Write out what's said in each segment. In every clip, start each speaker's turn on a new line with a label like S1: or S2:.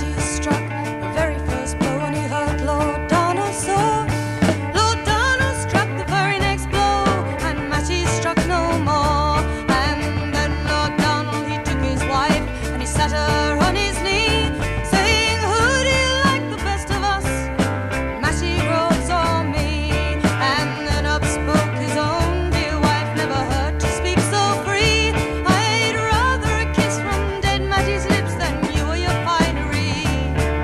S1: Matty struck the very first blow and he hurt Lord Darnell sore. Lord Darnell struck the very next blow and Matty struck no more. And then Lord Darnell he took his wife and he sat her on his knee, saying, "Who do you like the best of us, Matty Groves or me?" And then up spoke his own dear wife, never heard to speak so free. "I'd rather a kiss from dead Matty's lips than you or your finery."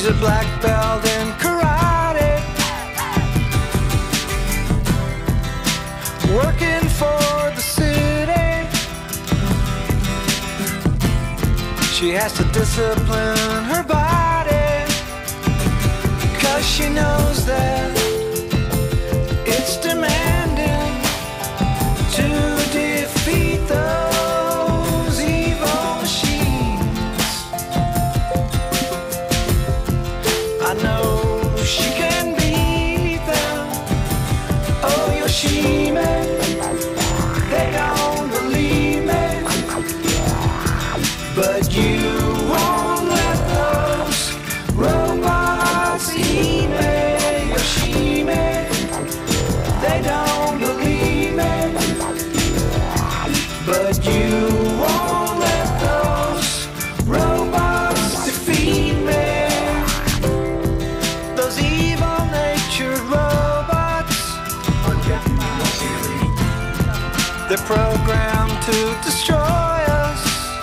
S2: She's a black belt in karate, working for the city. She has to discipline her body, 'cause she knows that it's demanding to defeat those evil machines. I know she can beat them. Oh, Yoshime, they don't believe me, but you won't let those robots eat me. Yoshime, they don't believe me, but you won't let those robots defeat me. Those evil-natured robots, they're programmed to destroy us.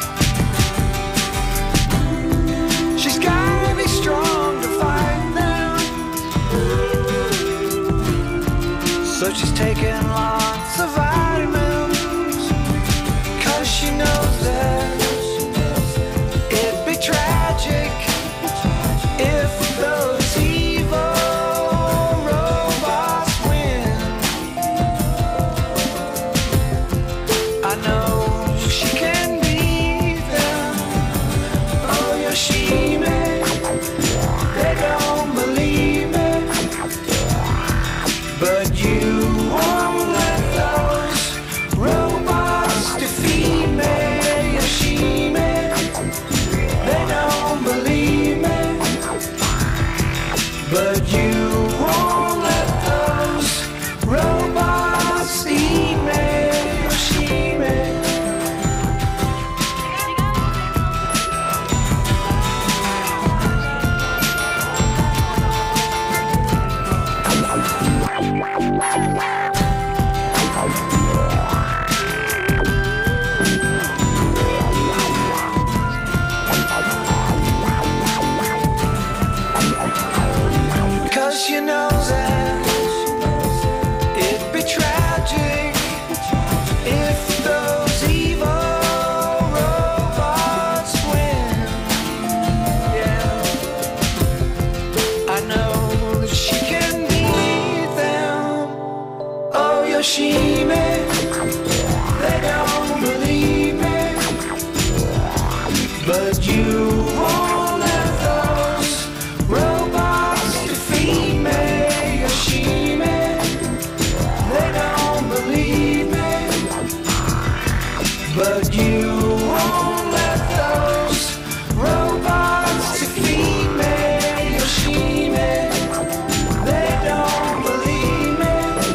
S2: She's gotta be strong to fight them, so she's taking lots of vitamins, 'cause she knows that it'd be tragic if those evil robots win. I know she can beat them. Oh, Yoshime, they don't believe me, but you won't let those robots defeat me. Yoshime, they don't believe me, but you won't let those robots eat me. Yoshime. Cause you know that it'd be tragic if those evil robots win. Yeah, I know that she can beat them. Oh, Yoshime, they don't believe me, but you won't let those robots defeat me. Yoshime, they don't believe me, but you won't let those robots defeat me. Yoshime, they don't believe me,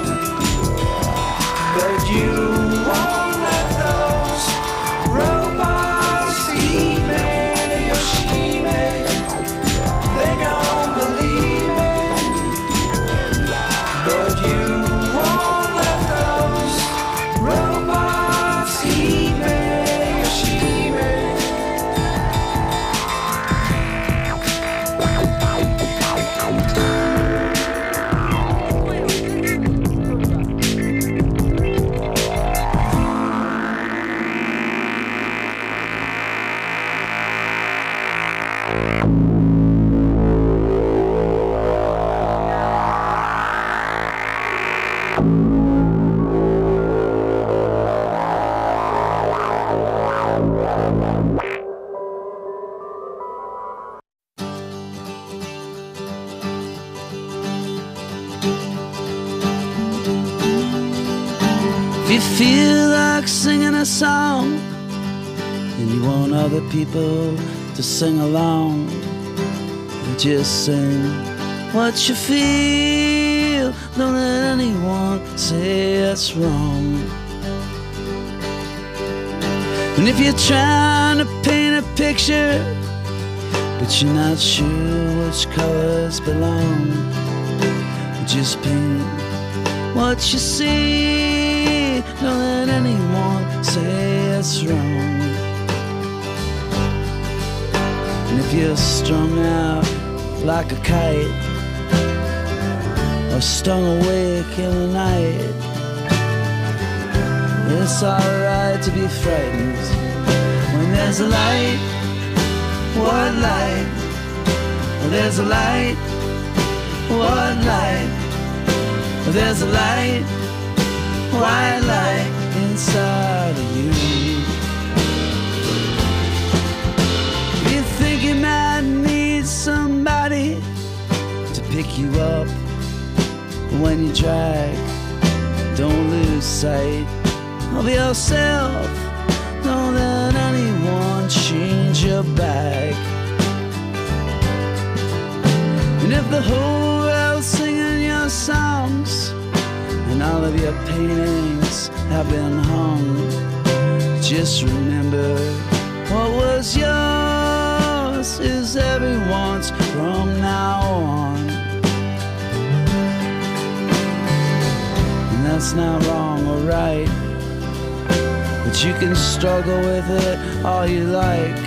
S2: but you won't let those robots eat me. Yoshime, they don't believe me, but you won't let those robots eat me. Yoshime.
S3: If you feel like singing a song and you want other people to sing along, just sing what you feel. Don't let anyone say it's wrong. And if you're trying to paint a picture but you're not sure which colors belong, just paint what you see. Don't let anyone say it's wrong. And if you're strung out like a kite, or stung awake in the night. It's alright to be frightened when there's a light. What light? There's a light. What light? There's a light. White light inside of you. You think you might need somebody to pick you up when you drag. Don't lose sight of yourself. Don't let anyone change your bag. And if the whole world's singing your songs and all of your paintings have been hung, just remember what was yours is everyone's from now on. And that's not wrong or right, but you can struggle with it all you like.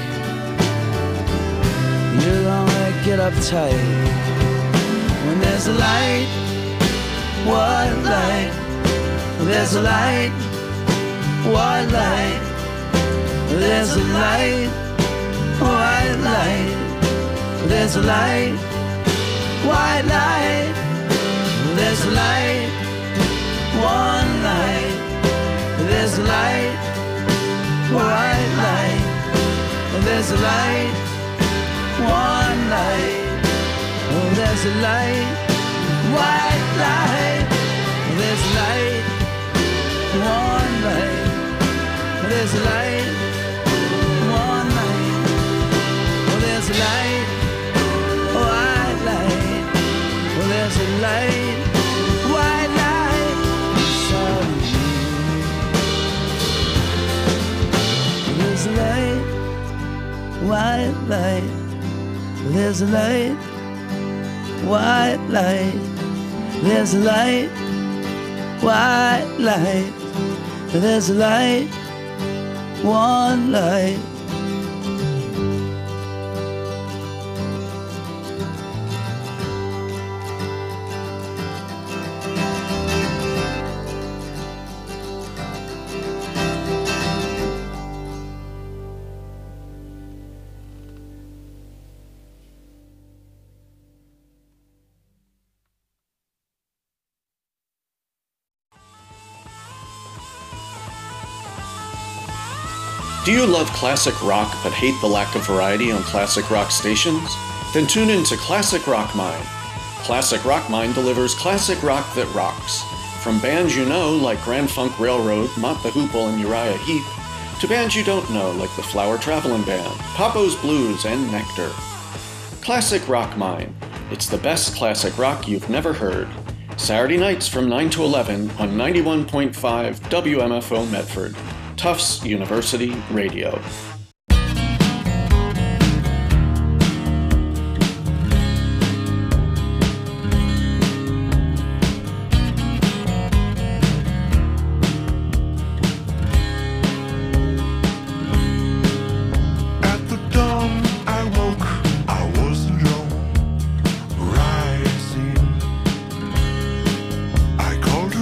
S3: You'll only get uptight when there's a light. What light? There's a light. What light? There's a light. White light. There's a light. White light. There's a light. One light. There's a light. White light. There's a light. One light. Oh, there's a light. White light. There's a light. One light. There's a light. One light. Oh, there's a light. White light. Oh, there's a light. White light inside of you. There's a light. White light. There's a light. White light. There's a light. White light. There's a light. One light.
S4: Do you love classic rock but hate the lack of variety on classic rock stations? Then tune in to Classic Rock Mine. Classic Rock Mine delivers classic rock that rocks. From bands you know like Grand Funk Railroad, Mott the Hoople, and Uriah Heep, to bands you don't know like the Flower Travelin' Band, Papo's Blues, and Nectar. Classic Rock Mine. It's the best classic rock you've never heard. Saturday nights from 9 to 11 on 91.5 WMFO Medford. Tufts University Radio.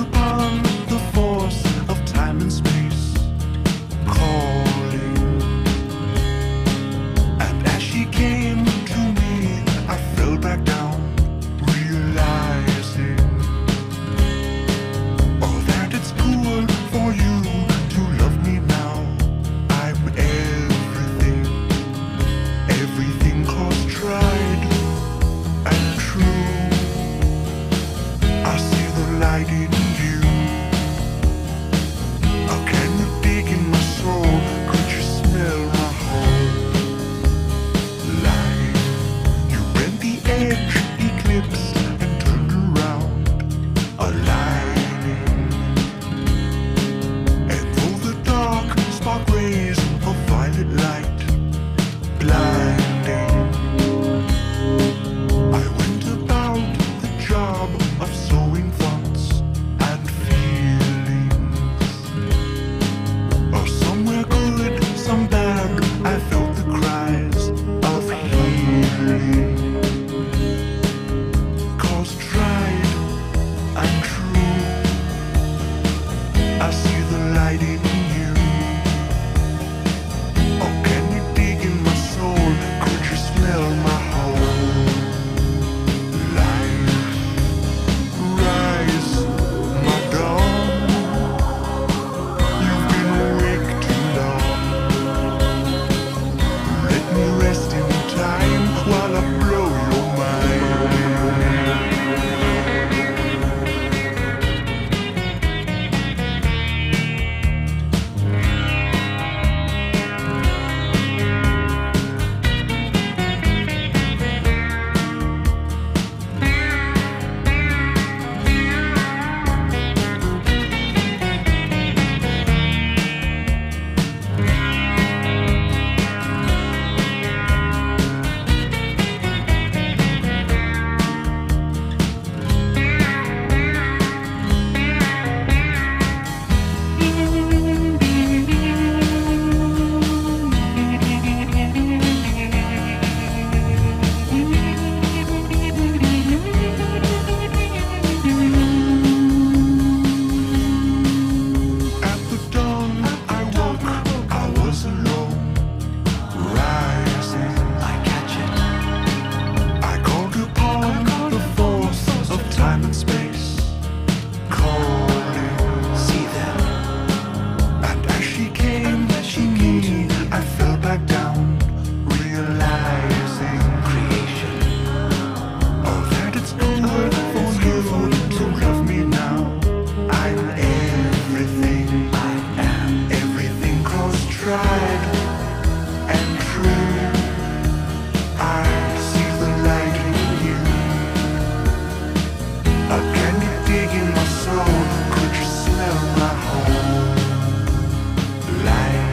S2: Calling I fell back down, realizing creation. Oh, that it's good for you to love me now. I'm everything I am, everything cross-tried and true. I see the light in you. Can you dig in my soul? Could you smell my whole life?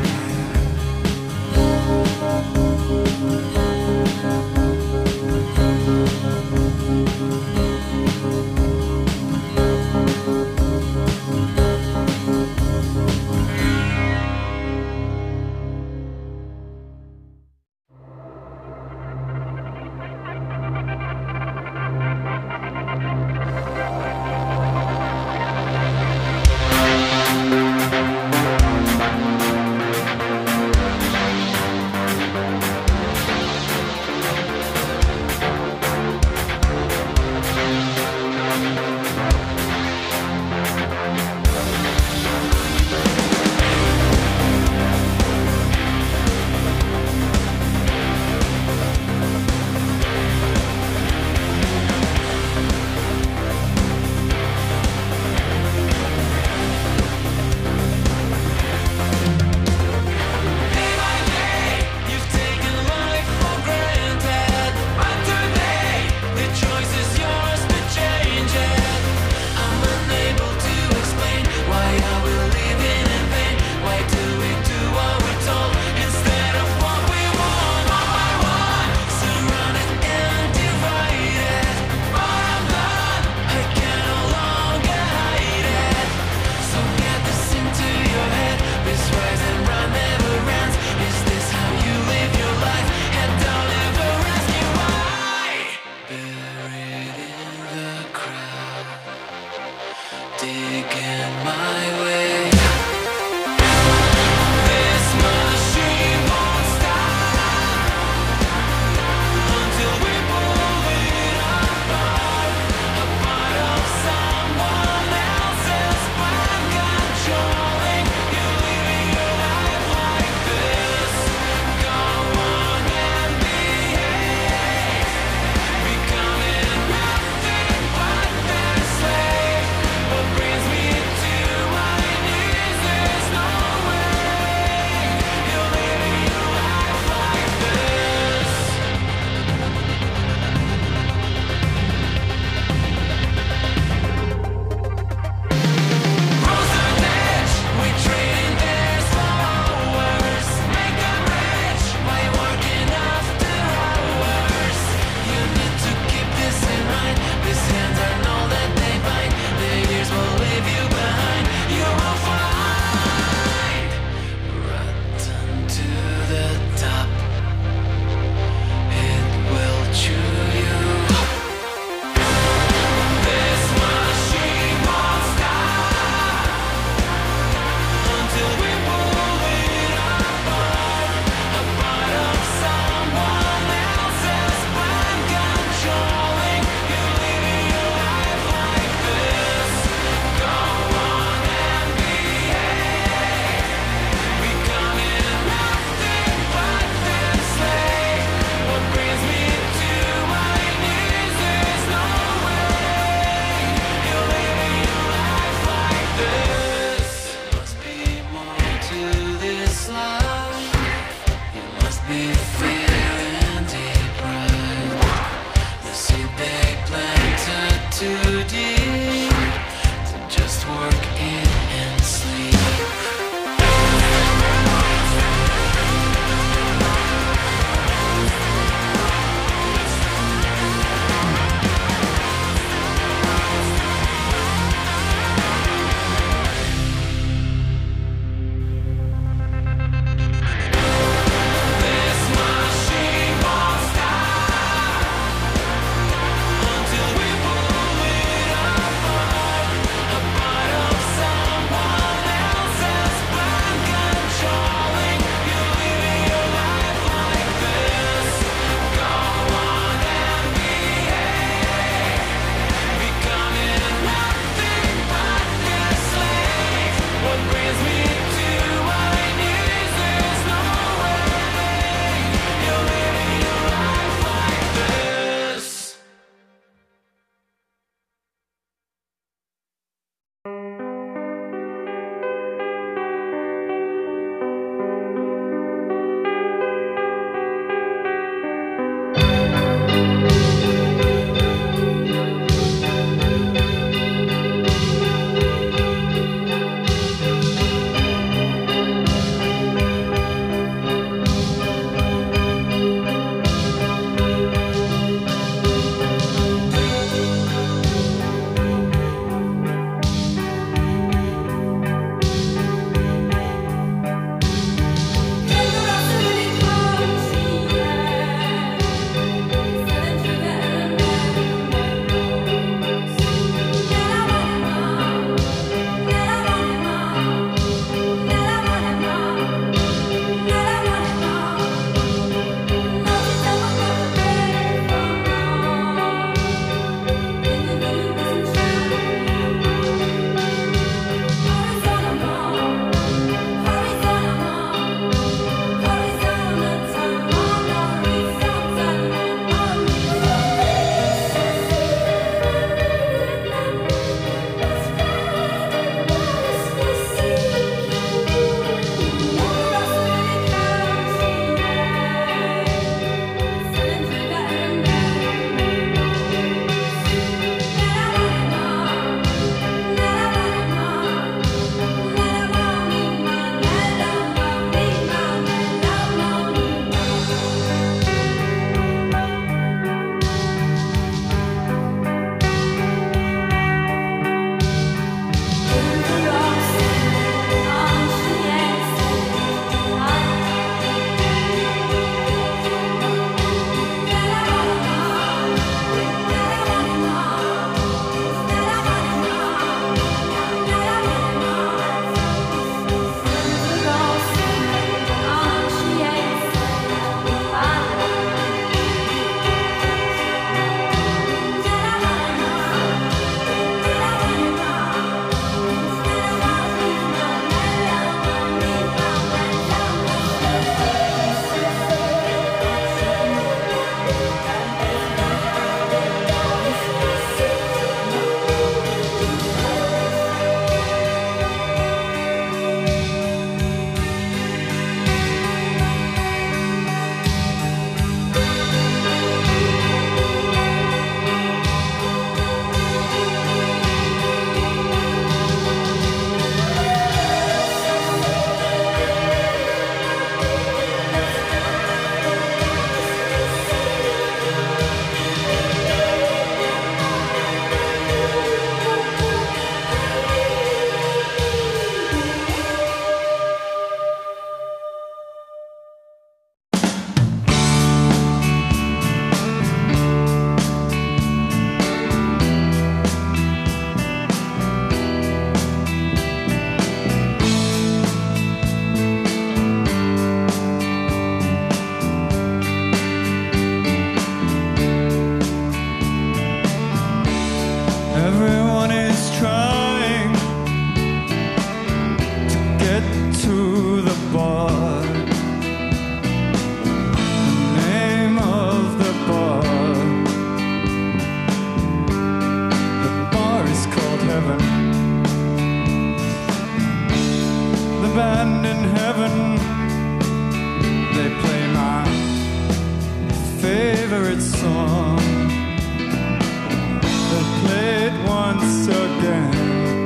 S5: favorite song. They'll play it once again.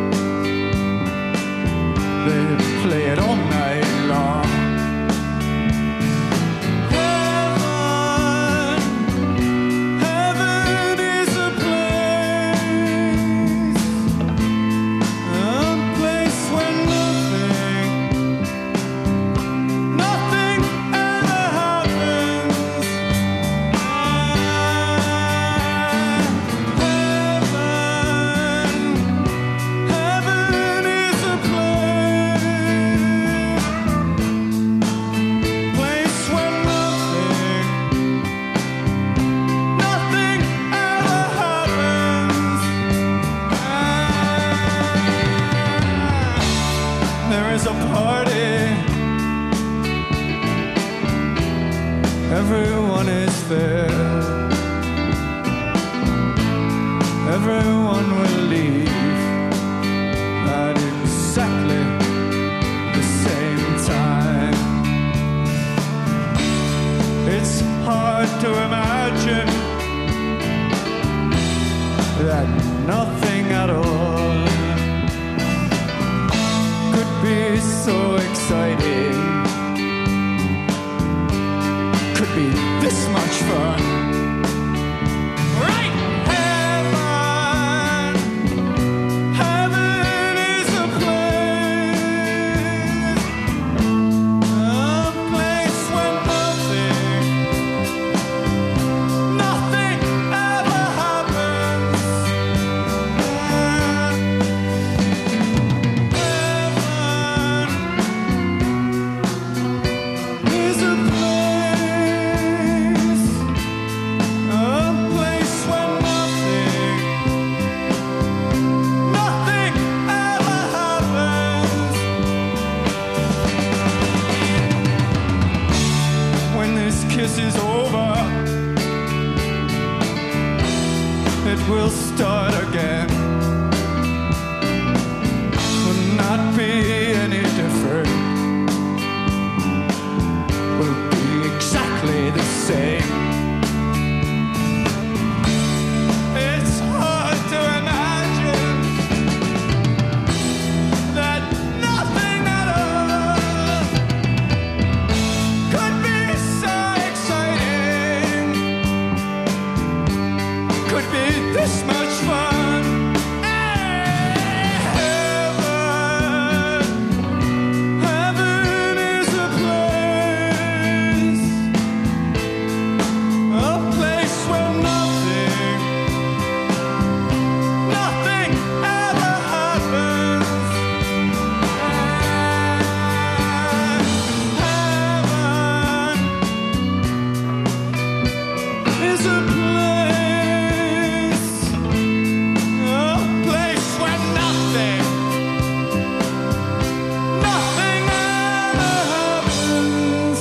S5: They play it all night long. Heaven is a place where nothing ever happens. Heaven is a place where nothing ever happens. There is a party. Everyone is there. Everyone will leave at exactly the same time. It's hard to imagine that nothing at all could be so exciting, could be this much fun. Right? Heaven is a place where nothing ever happens. Heaven is a place where nothing ever happens. When this kiss is over, it will start again. Will not be any different. Will be exactly the same. It's hard to imagine that nothing at all could be so exciting, could be this much fun. Heaven is a place where nothing ever happens. Heaven is a place where nothing ever happens.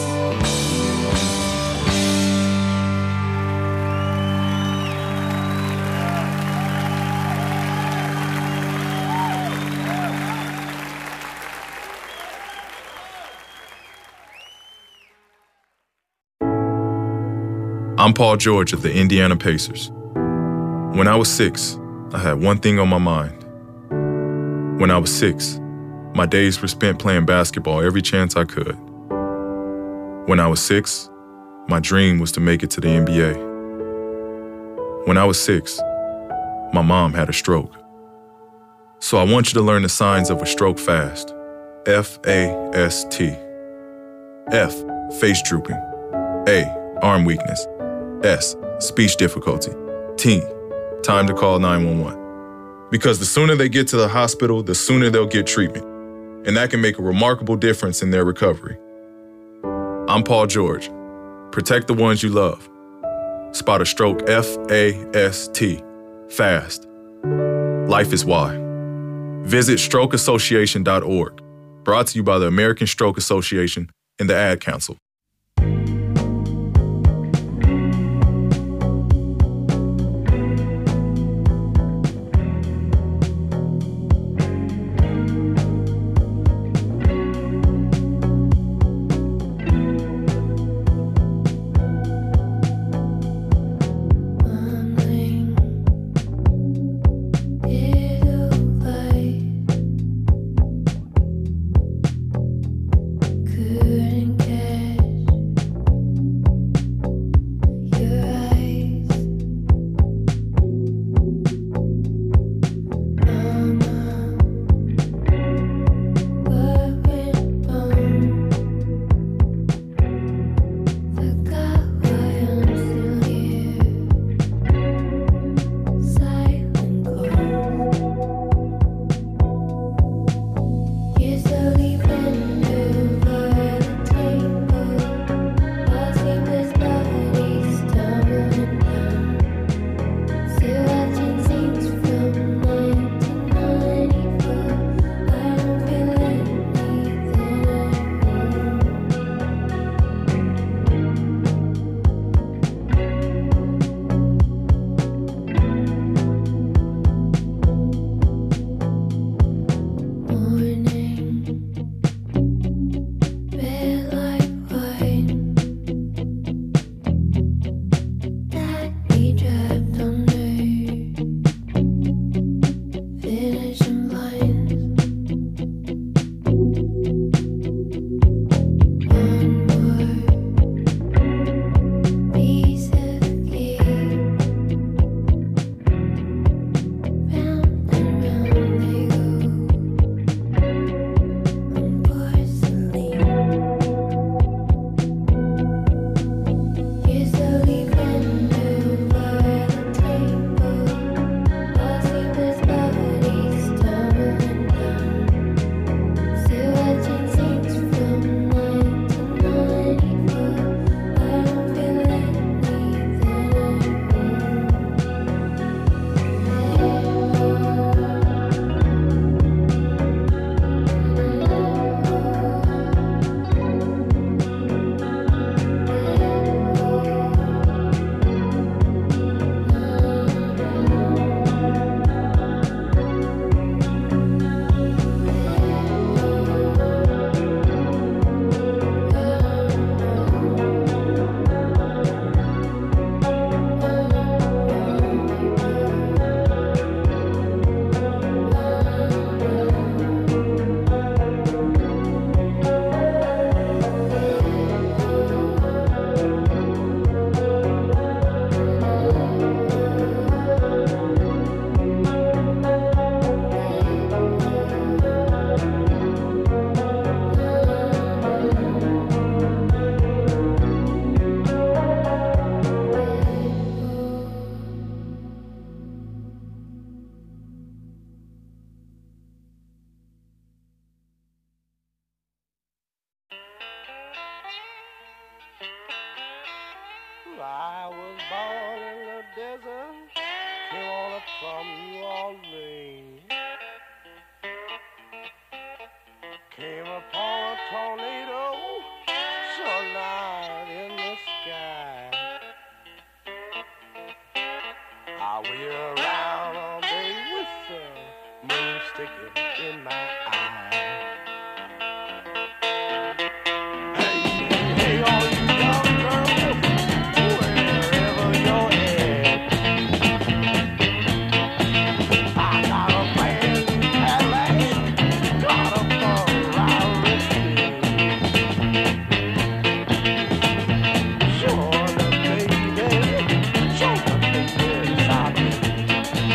S6: I'm Paul George of the Indiana Pacers. When I was 6, I had one thing on my mind. When I was 6, my days were spent playing basketball every chance I could. When I was 6, my dream was to make it to the NBA. When I was 6, my mom had a stroke. So I want you to learn the signs of a stroke fast. F-A-S-T. F, face drooping. A, arm weakness. S, speech difficulty. T, time to call 911. Because the sooner they get to the hospital, the sooner they'll get treatment. And that can make a remarkable difference in their recovery. I'm Paul George. Protect the ones you love. Spot a stroke F-A-S-T. Fast. Life is why. Visit strokeassociation.org. Brought to you by the American Stroke Association and the Ad Council.
S7: I was born in the desert, came on up from New Orleans. Came upon a tornado, sunlight in the sky. I wheel around all day with the moon sticking in my eye. Hey, all you young girls, wherever you're at, I got a brand new Cadillac, got a Ferrari. Sure the baby, sure the baby,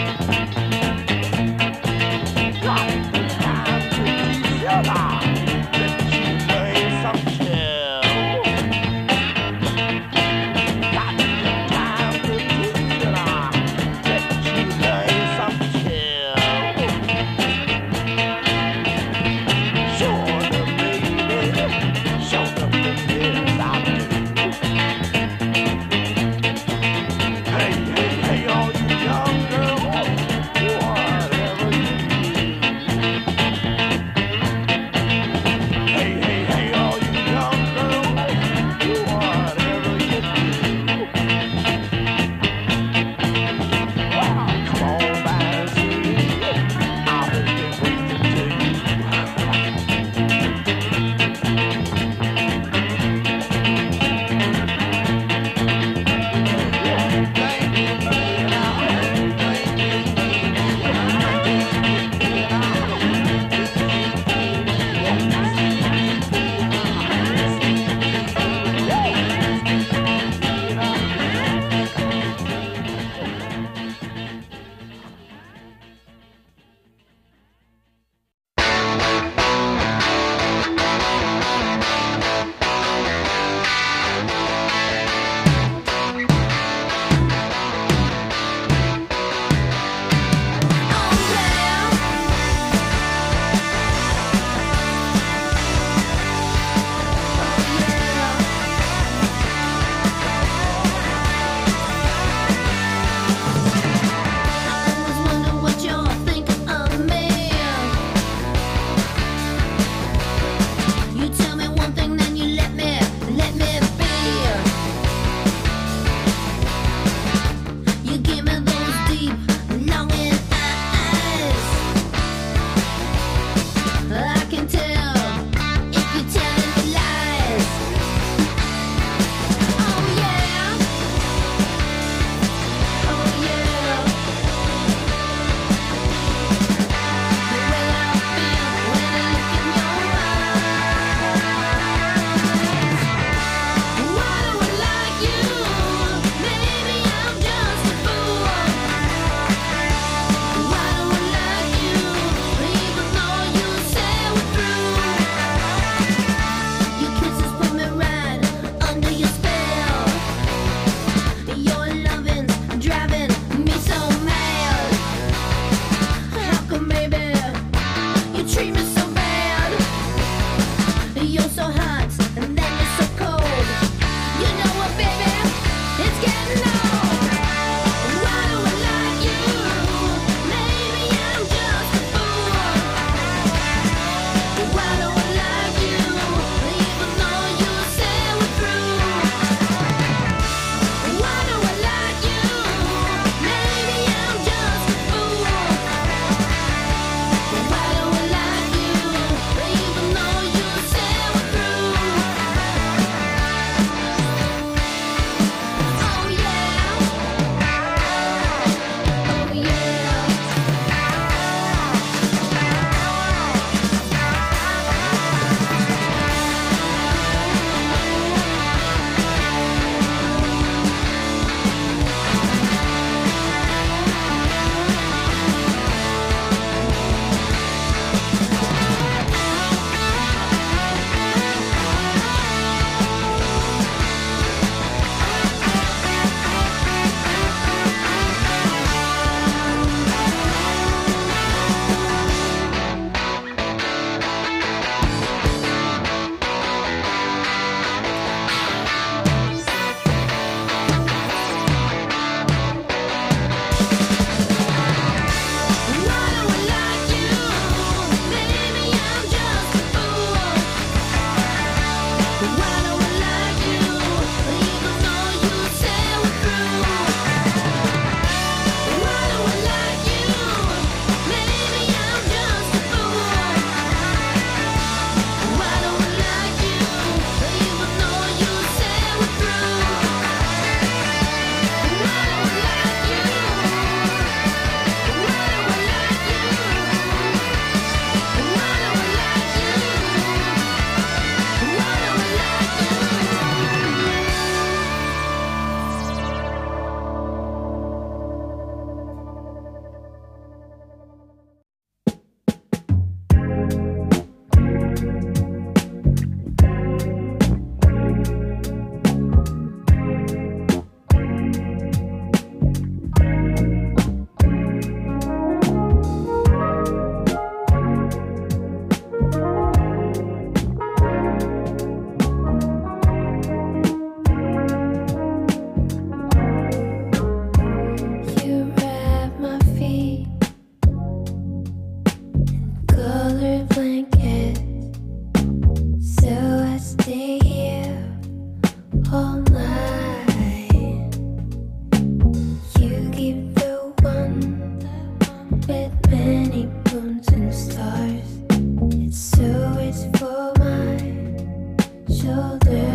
S8: beautiful night. You keep the one with many moons and stars. It's for my shoulder.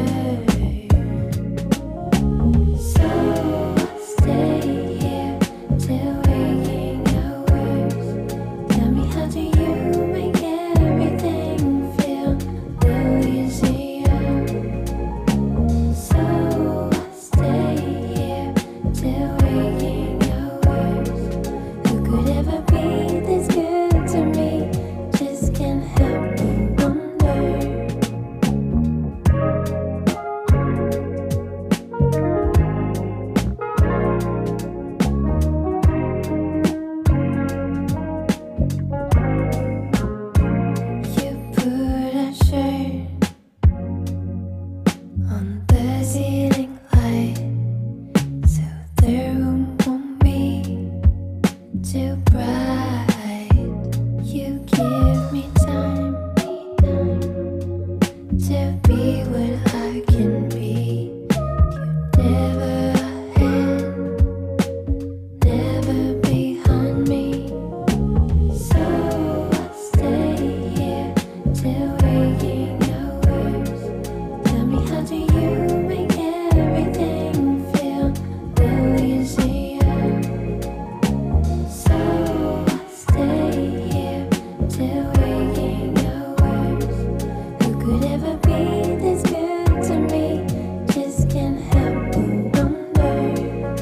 S8: So I'll stay here till waking hours. Tell me, how do you make everything feel a little easier? So I'll stay here till waking hours. Who could ever be this good to me? Just can't help but wonder. You put a shirt on the ceiling light, so the room won't be too bright. You give me time to be what I can be. You never ahead, never behind me. So I'll stay here till waking hours. Tell me, how do you make everything feel a little easier? So I'll stay here till waking hours. Who could ever be this good to me? Just can't help but wonder.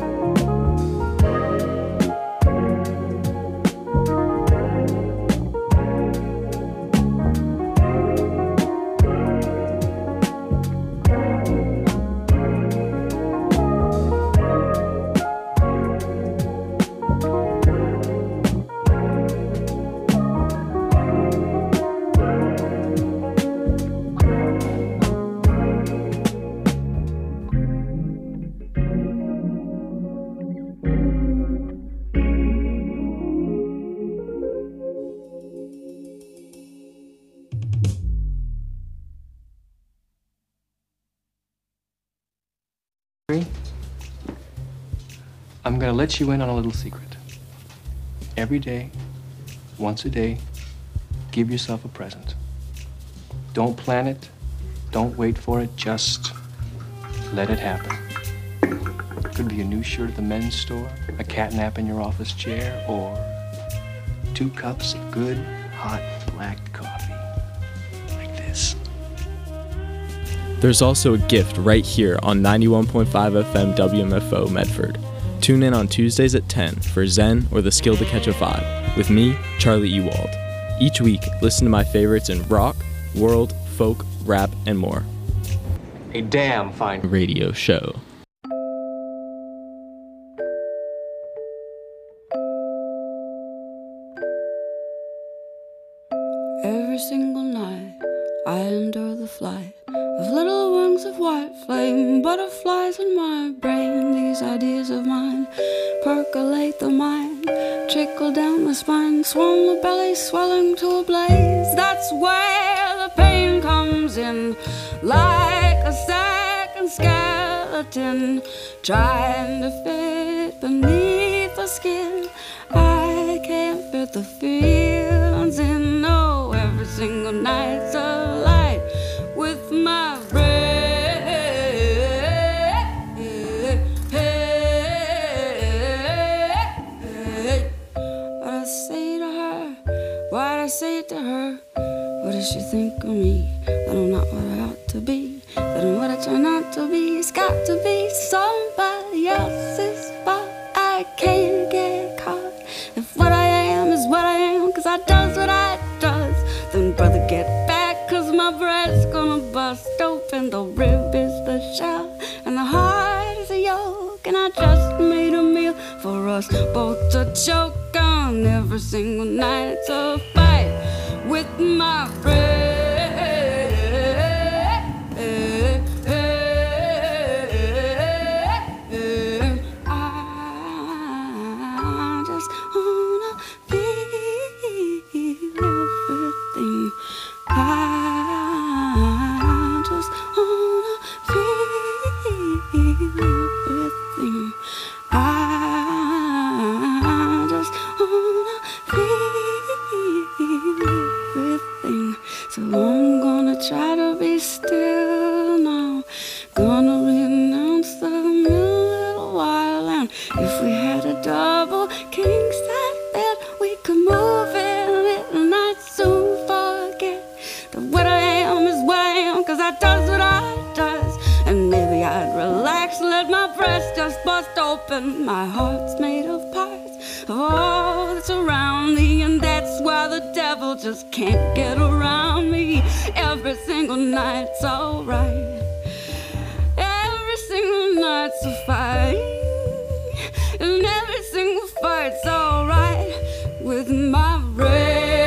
S5: I'm gonna let you in on a little secret. Every day, once a day, give yourself a present. Don't plan it, don't wait for it, just let it happen. Could be a new shirt at the men's store, a cat nap in your office chair, or 2 cups of good, hot, black coffee. Like this.
S9: There's also a gift right here on 91.5 FM WMFO Medford. Tune in on Tuesdays at 10 for Zen or the Skill to Catch a Vibe with me, Charlie Ewald. Each week, listen to my favorites in rock, world, folk, rap, and more.
S5: A damn fine
S9: Radio show.
S10: Every single night I endure the flight of little wings of white flame, butterflies in my brain. These ideas of mine percolate the mind, trickle down the spine, swell the belly, swelling to a blaze. That's where the pain comes in, like a second skeleton trying to fit beneath the skin. I can't fit the feelings in. No, every single night's a light with my breath. What I say to her, what I say to her. What does she think of me? That I'm not what I ought to be, that I'm what I turn out to be. It's got to be somebody else's fault. I can't get caught. If what I am is what I am, 'cause I does what I does, then brother get back, 'cause my breast's gonna bust open. The rib is the shell and the heart is a yolk, and I just made a meal for us both to choke on. Every single night it's a fight with my breath. I just wanna feel everything. I just wanna feel let my breast just bust open. My heart's made of parts of all that's around me, and that's why the devil just can't get around me. Every single night's alright. Every single night's a fight, and every single fight's alright with my brain.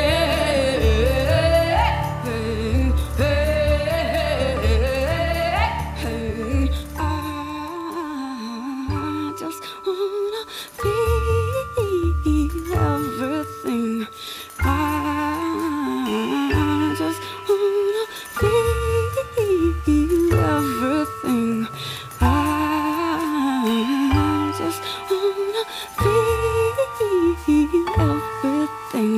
S10: I just wanna feel everything. I just wanna feel everything. I just wanna feel everything.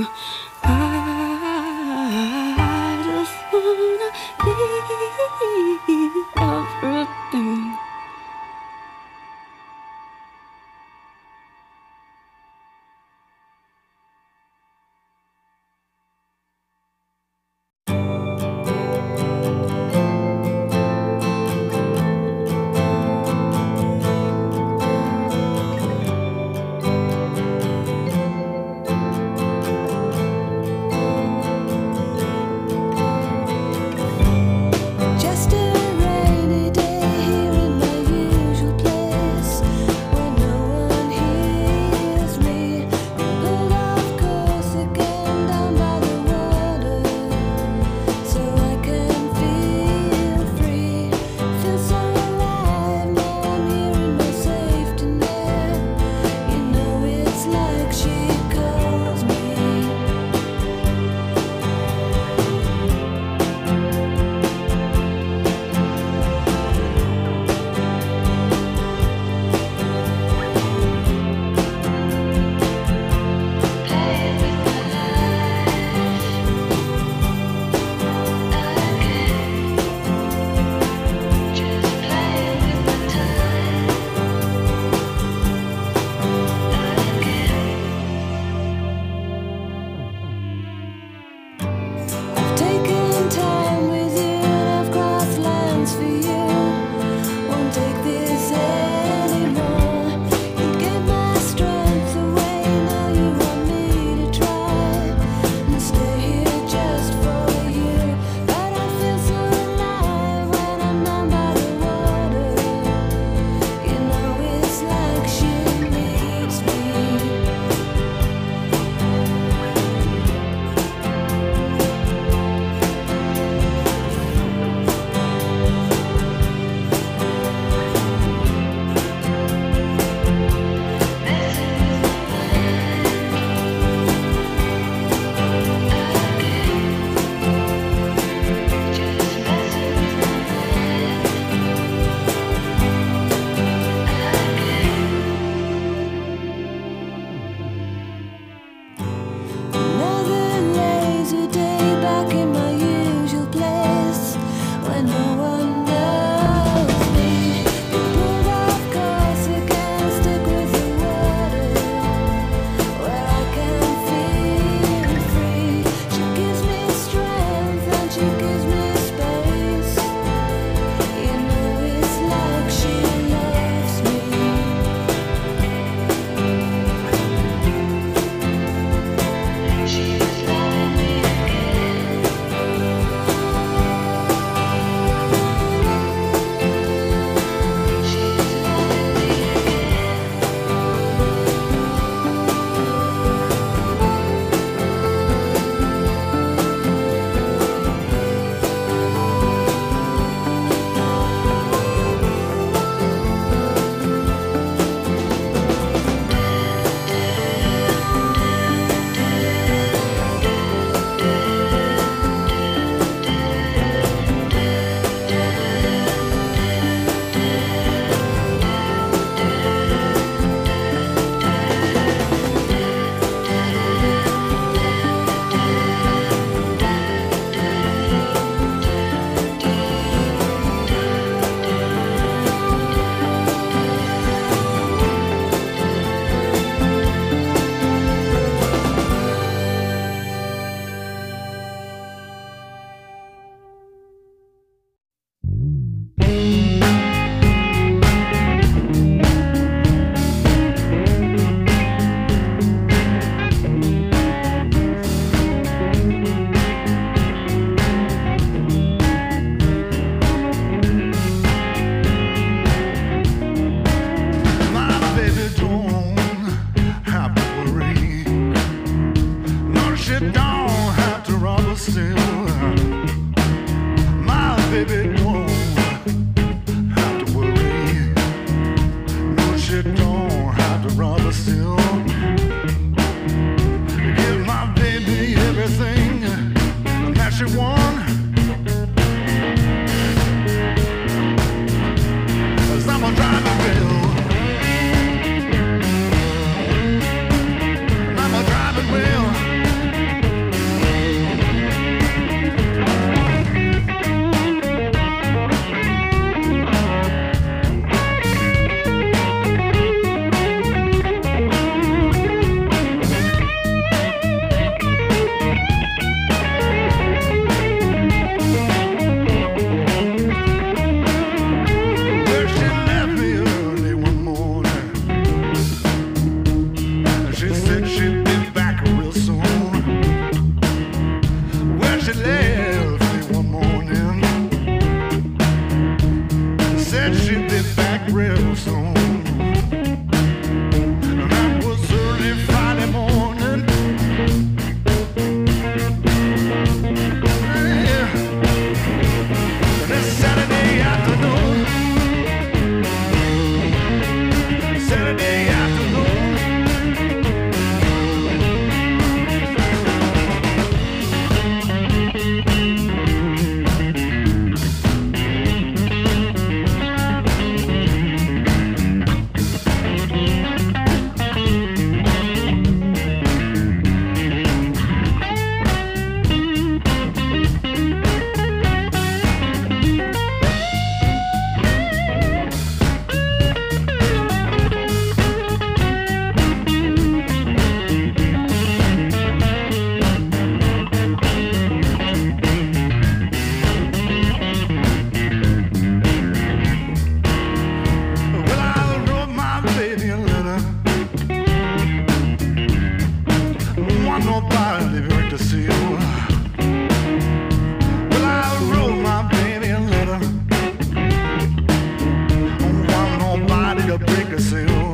S2: still. My baby don't have to worry. No, she don't have to run still. Give my baby everything that she wants. 'Cause I'm a driving wheel. I'm a driving wheel. Well, she left me early one morning. She said she'd be back real soon. Well, she left me one morning. Said she'd be back real soon. That was early Friday morning. Yeah. This Saturday afternoon. Saturday afternoon. Well, I wrote my baby a letter. Want nobody to see you. Well, I wrote my baby a letter. Want nobody to break a seal.